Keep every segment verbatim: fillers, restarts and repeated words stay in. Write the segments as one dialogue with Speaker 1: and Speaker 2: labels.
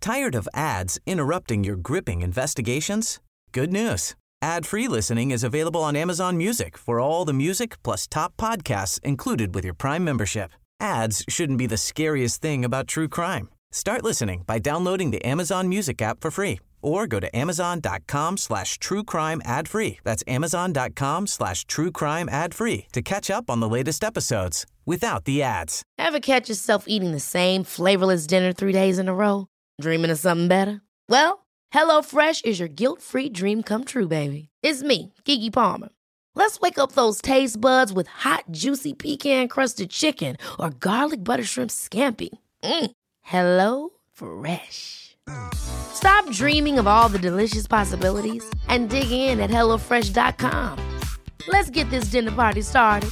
Speaker 1: Tired of ads interrupting your gripping investigations? Good news. Ad-free listening is available on Amazon Music for all the music plus top podcasts included with your Prime membership. Ads shouldn't be the scariest thing about true crime. Start listening by downloading the Amazon Music app for free or go to amazon.com slash true crime ad free. That's amazon.com slash true crime ad free to catch up on the latest episodes without the ads.
Speaker 2: Ever catch yourself eating the same flavorless dinner three days in a row? Dreaming of something better? Well, HelloFresh is your guilt-free dream come true, baby. It's me, Keke Palmer. Let's wake up those taste buds with hot, juicy pecan-crusted chicken or garlic butter shrimp scampi. Mm. Hello Fresh. Stop dreaming of all the delicious possibilities and dig in at hello fresh dot com. Let's get this dinner party started.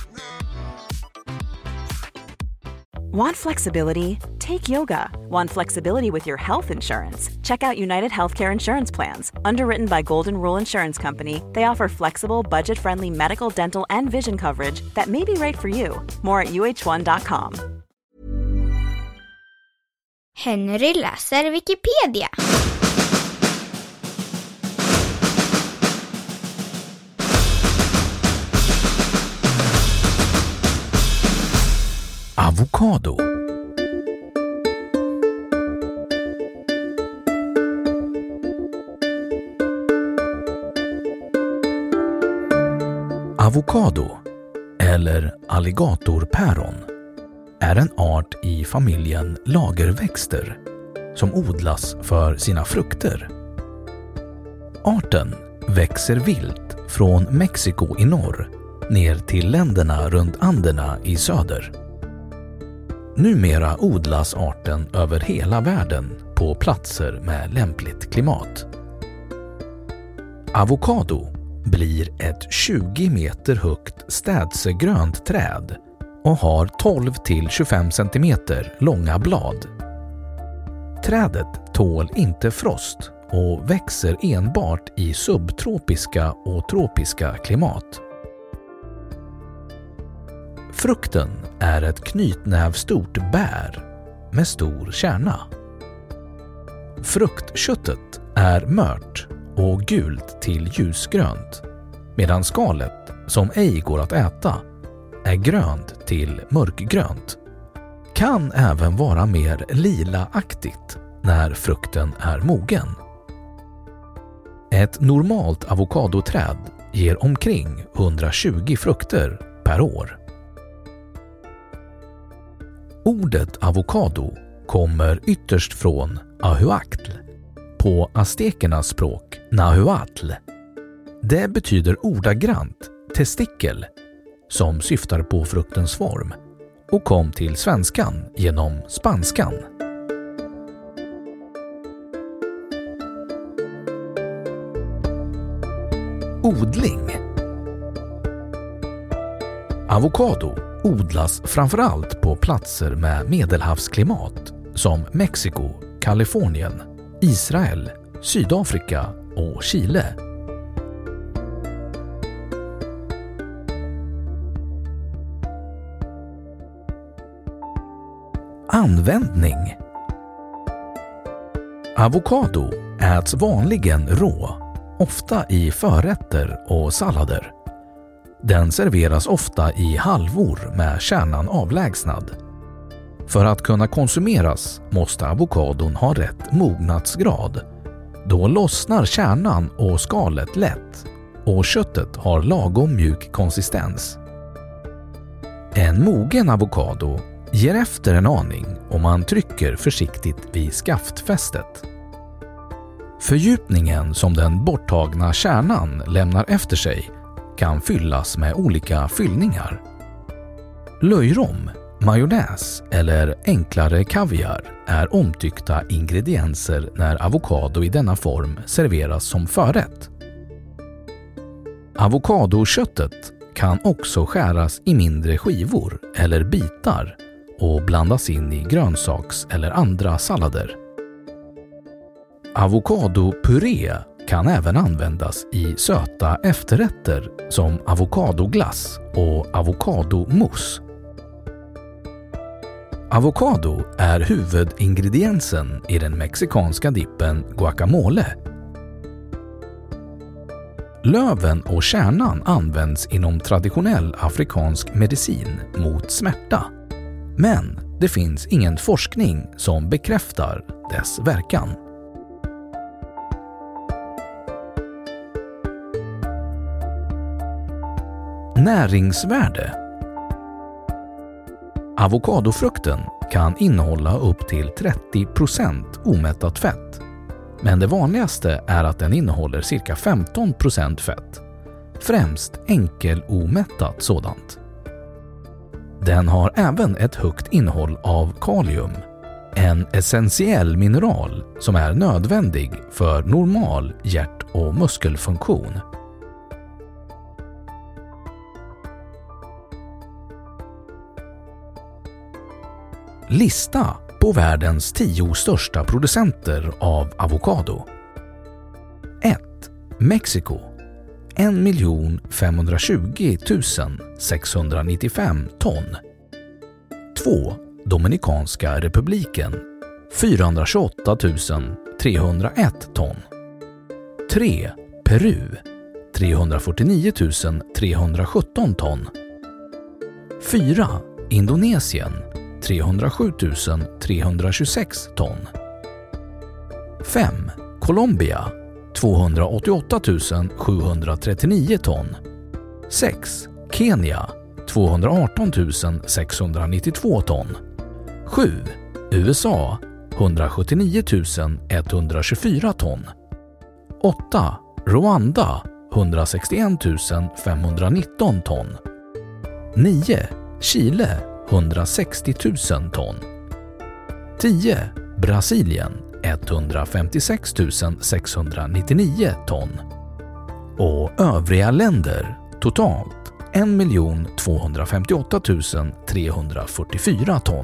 Speaker 3: Want flexibility? Take yoga. Want flexibility with your health insurance? Check out United Healthcare Insurance Plans. Underwritten by Golden Rule Insurance Company, they offer flexible, budget-friendly medical, dental, and vision coverage that may be right for you. More at u h one dot com.
Speaker 4: Henry läser Wikipedia.
Speaker 5: Avokado. Avokado, eller alligatorpäron, är en art i familjen lagerväxter som odlas för sina frukter. Arten växer vilt från Mexiko i norr ner till länderna runt Anderna i söder. Numera odlas arten över hela världen på platser med lämpligt klimat. Avokado blir ett tjugo meter högt städsegrönt träd och har tolv till tjugofem centimeter långa blad. Trädet tål inte frost och växer enbart i subtropiska och tropiska klimat. Frukten är ett knytnävstort bär med stor kärna. Fruktköttet är mört och gult till ljusgrönt, medan skalet, som ej går att äta, är grönt till mörkgrönt. Kan även vara mer lilaaktigt när frukten är mogen. Ett normalt avokadoträd ger omkring hundratjugo frukter per år. Ordet avokado kommer ytterst från ahuatl, på aztekernas språk nahuatl. Det betyder ordagrant testikel, som syftar på fruktens form, och kom till svenskan genom spanskan. Odling. Avokado odlas framförallt på platser med medelhavsklimat som Mexiko, Kalifornien, Israel, Sydafrika och Chile. Användning. Avokado äts vanligen rå, ofta i förrätter och sallader. Den serveras ofta i halvor med kärnan avlägsnad. För att kunna konsumeras måste avokadon ha rätt mognadsgrad. Då lossnar kärnan och skalet lätt och köttet har lagom mjuk konsistens. En mogen avokado ger efter en aning om man trycker försiktigt vid skaftfästet. Fördjupningen som den borttagna kärnan lämnar efter sig kan fyllas med olika fyllningar. Löjrom, majonnäs eller enklare kaviar är omtyckta ingredienser när avokado i denna form serveras som förrätt. Avokadoköttet kan också skäras i mindre skivor eller bitar och blandas in i grönsaks- eller andra sallader. Avokadopuré kan även användas i söta efterrätter som avokadoglass och avokadomousse. Avokado är huvudingrediensen i den mexikanska dippen guacamole. Löven och kärnan används inom traditionell afrikansk medicin mot smärta. Men det finns ingen forskning som bekräftar dess verkan. Näringsvärde. Avokadofrukten kan innehålla upp till trettio procent omättat fett. Men det vanligaste är att den innehåller cirka femton procent fett, främst enkelomättat sådant. Den har även ett högt innehåll av kalium, en essentiell mineral som är nödvändig för normal hjärt- och muskelfunktion. Lista på världens tio största producenter av avokado. ett. Mexiko. en miljon femhundratjugo tusen sexhundranittiofem ton. två. Dominikanska republiken. fyrahundratjugoåtta tusen trehundraett ton. tre. Peru. trehundrafyrtionio tusen trehundrasjutton ton. fyra. Indonesien. trehundrasju tusen trehundratjugosex ton. fem. Colombia. tvåhundraåttioåtta tusen sjuhundratrettionio ton. sex. Kenya. tvåhundraarton tusen sexhundranittiotvå ton. sju. U S A. hundrasjuttionio tusen etthundratjugofyra ton. åtta. Rwanda. hundrasextioett tusen femhundranitton ton. nio. Chile. hundrasextio tusen ton. tio. Brasilien. etthundrafemtiosex tusen sexhundranittionio ton. Och övriga länder totalt en miljon tvåhundrafemtioåtta tusen trehundrafyrtiofyra ton.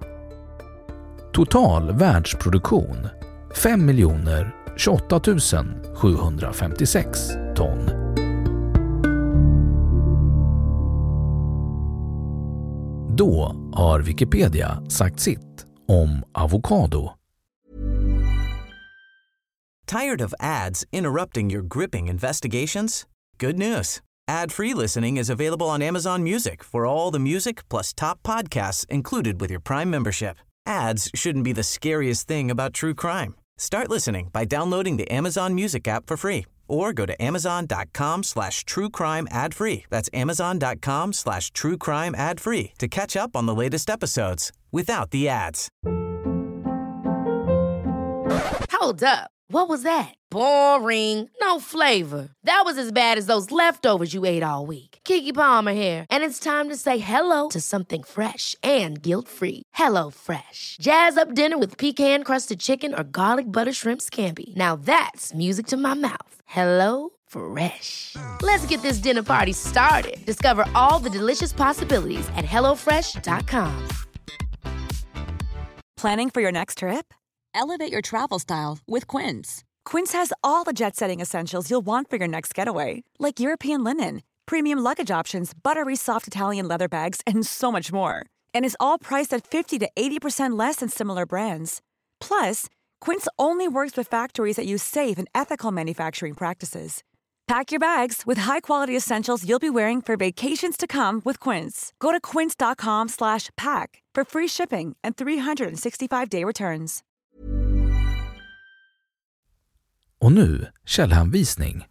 Speaker 5: Total världsproduktion fem miljoner tjugoåtta tusen sjuhundrafemtiosex ton. Då har Wikipedia sagt sitt om avokado.
Speaker 1: Tired of ads interrupting your gripping investigations? Good news. Ad-free listening is available on Amazon Music for all the music plus top podcasts included with your Prime membership. Ads shouldn't be the scariest thing about true crime. Start listening by downloading the Amazon Music app for free or go to amazon.com slash true crime ad free. That's amazon.com slash true crime ad free to catch up on the latest episodes without the ads.
Speaker 2: Hold up. What was that? Boring. No flavor. That was as bad as those leftovers you ate all week. Keke Palmer here, and it's time to say hello to something fresh and guilt-free. Hello Fresh. Jazz up dinner with pecan-crusted chicken or garlic butter shrimp scampi. Now that's music to my mouth. Hello Fresh. Let's get this dinner party started. Discover all the delicious possibilities at hello fresh dot com.
Speaker 6: Planning for your next trip?
Speaker 7: Elevate your travel style with Quince.
Speaker 6: Quince has all the jet-setting essentials you'll want for your next getaway, like European linen, premium luggage options, buttery soft Italian leather bags, and so much more. And is all priced at fifty to eighty percent less than similar brands. Plus, Quince only works with factories that use safe and ethical manufacturing practices. Pack your bags with high-quality essentials you'll be wearing for vacations to come with Quince. Go to quince.com slash pack for free shipping and three sixty-five day returns.
Speaker 5: Och nu källhänvisning.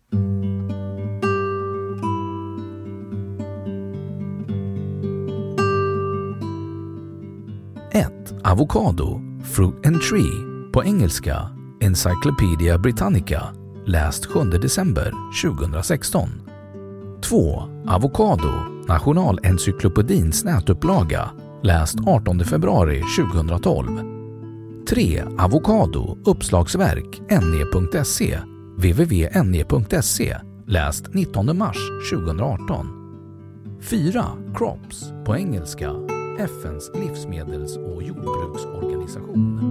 Speaker 5: ett. Avokado, Fruit and Tree, på engelska Encyclopedia Britannica, läst sjunde december tjugohundrasexton. två. Avokado, Nationalencyklopedins nätupplaga, läst artonde februari tjugohundratolv. tre. Avokado, uppslagsverk, ne.se, www punkt ne punkt se, läst nittonde mars tjugohundraarton. fyra. Crops, på engelska F N:s livsmedels- och jordbruksorganisation.